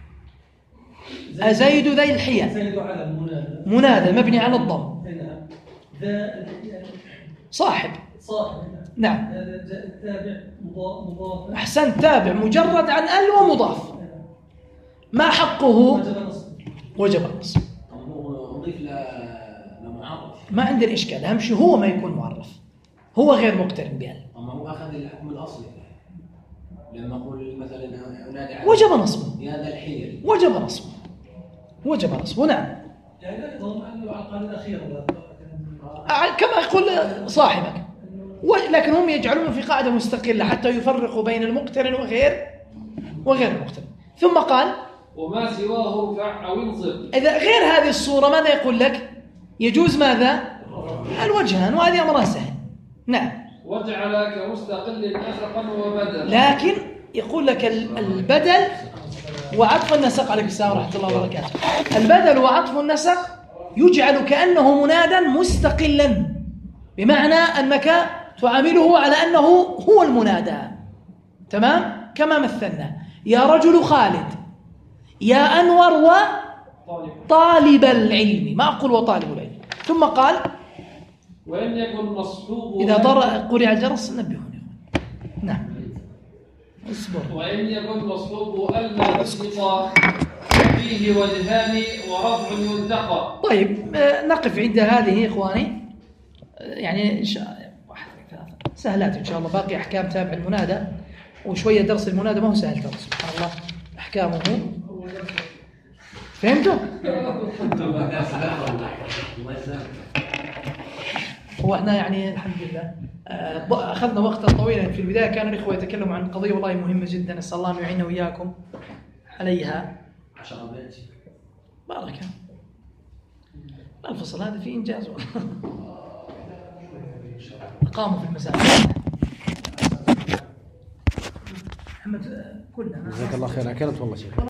أزيد ذا الحيل. زيد على المنادى. منادى مبني على الضم. ذا صاحب. صاحب. نعم. التابع مضاف. أحسن، تابع مجرد عن ال ومضاف. ما حقه؟ وجب النصب. هو أضيف لمعرف. ما عندنا إشكال، أهم شيء هو ما يكون معرف، هو غير مقترن بأل. أما هو أخذ الحكم الأصلي لما أقول مثلا أنادي على وجب نصبه. يا ذا الحيل. وجب نصبه. وجب نصبه. نعم. يعني لا يضم أنه على القاعدة الأخيرة كما يقول صاحبك، لكن هم يجعلونه في قاعدة مستقلة حتى يفرقوا بين المقترن وغير وغير المقترن. ثم قال: وما سواه ارفع أو انصب. إذا غير هذه الصورة ماذا يقول لك؟ يجوز ماذا؟ الوجهان، وهذه أمرها سهل. نعم. وجعل كمستقل نسقا وبدل. لكن يقول لك البدل وعطف النسق، عليك السلام ورحمة الله وبركاته. البدل وعطف النسق يجعل كأنه منادا مستقلا، بمعنى أنك تعامله على أنه هو المنادى. تمام؟ كما مثلنا: يا رجل خالد، يا أنور وطالب العلم. ما أقول وطالب العلم. ثم قال: وإن يكن مصحوب. إذا ضر قرع الجرس نبهوني. نعم. اصبر. وإن يكن مصحوب ألا تسقط فيه وجهان ورفع ينتقى. طيب نقف عند هذه إخواني، يعني إن شاء الله. واحد ثلاثة سهلات إن شاء الله. باقي أحكام تابع المنادى وشوية درس المنادى ما هو سهل ترى سبحان الله أحكامه. فهمتوا؟ هو احنا يعني الحمد لله أخذنا وقتا طويلا. في البداية كان الإخوة يتكلموا عن قضية والله مهمة جدا، أسأل الله أن يعيننا وإياكم عليها. عشرة بيت بارك الفصل هذا فيه إنجاز والله. قاموا في المساجد. محمد كلنا جزاك الله خير. أكلت والله شيخ.